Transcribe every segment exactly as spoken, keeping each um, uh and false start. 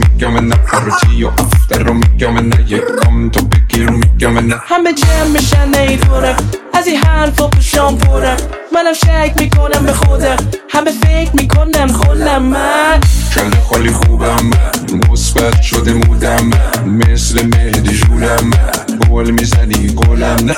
mycket om en parodi och after och mycket om en jag kom to bygger och mycket om en همه جمع میشن نیدوره از این حرف و پشام پره منم شک میکنم به خودم همه فکر میکنم خودم من کل خالی خوبم مثبت شده مودم مثل مهدی جولم بول میزنی گلم نه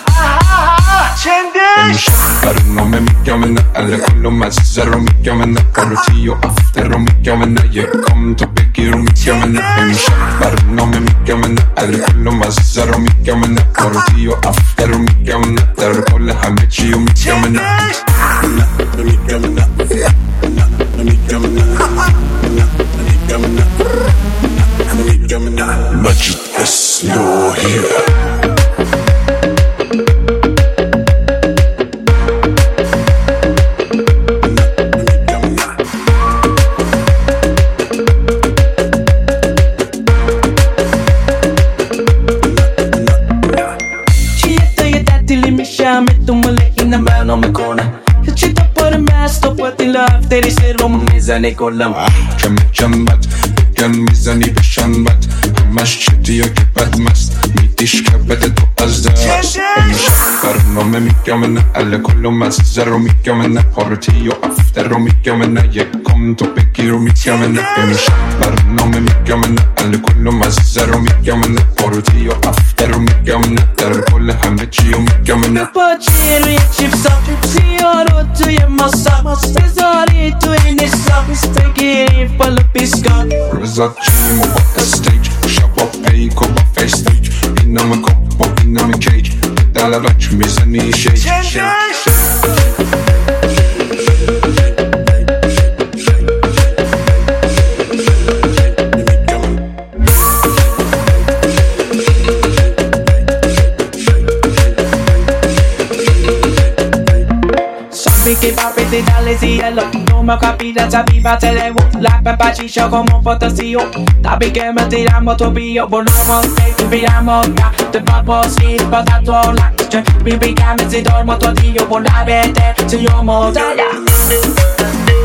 چندش برنامه میگم نه الان کلم از زر و میگم نه پارتی و افتر و میگم نه یکم تو بگیر و میگم نه همیشه برنامه میگم نه الان کلم از زر و میگم نه پارتی و افتر و میگم نه در کل همه چی و میگم نه نه میگم نه نه میگم نه میگم نه میگم نه مجید اسلوحیه داری سرم میزنه کلم کم کم بد بگن میزنی بشن بد همش چطی که بد مست میدیش که بده تو از دست همیشه برنامه میگم نه اله کلم از زر رو میگم نه پارتی و افتر رو میگم نه یکم تو بگیر و میگم نه همیشه برنامه میگم نه اله کلم از زر رو میگم نه پارتی و افتر رو میگم نه در کل همه چی و میگم نه با چی روی چیپسا سیارو توی ماسا بذاری توی نیستا بگیری بالا بیسکا رزا چیم و با استیج شبا پیک و با فیستیج اینم کپ و اینم کیج دلالک میزنی شیج Che papete dalle cielo non mi ho capito sapeva te levo la pepa ciscia come un fantasio tapi che mi tiriamo tuo pio volevamo te ti vediamo ya te papo si patato la cioè mi picame si dormo tuo dio volare te se io mo taglia